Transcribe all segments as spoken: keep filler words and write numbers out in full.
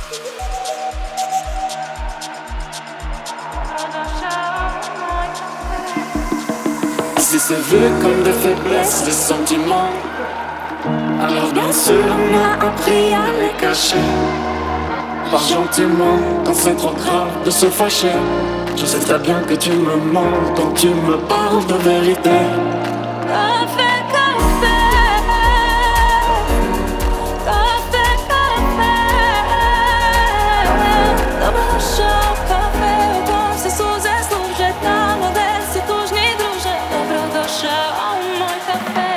Si c'est vu comme des faiblesses, des sentiments, alors bien sûr on a appris à les cacher. Pas gentiment, quand c'est trop grave de se fâcher. Je sais très bien que tu me mens quand tu me parles de vérité. Café, café, café, café. Dobro došao kafe, u kom se suze služe, tamo gde se tužni druže. Dobro došao u moj kafe.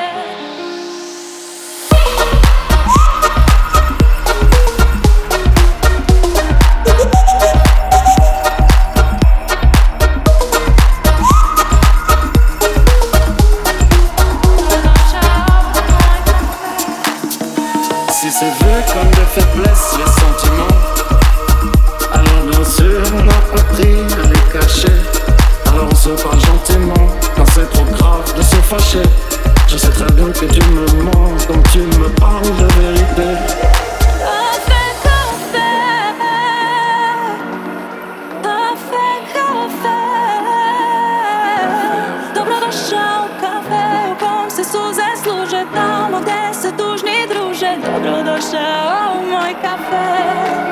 Si c'est vu comme des faiblesses, les sentiments, alors bien sûr on a appris à les cacher. Alors on se parle gentiment, quand c'est trop grave de se fâcher. Je sais très bien que tu me mens quand tu me parles de vérité. Café, café, café, café. Dobro došao kafe, u kom se suze služe, tamo gde se tužni druže. Dobro došao u moj kafe.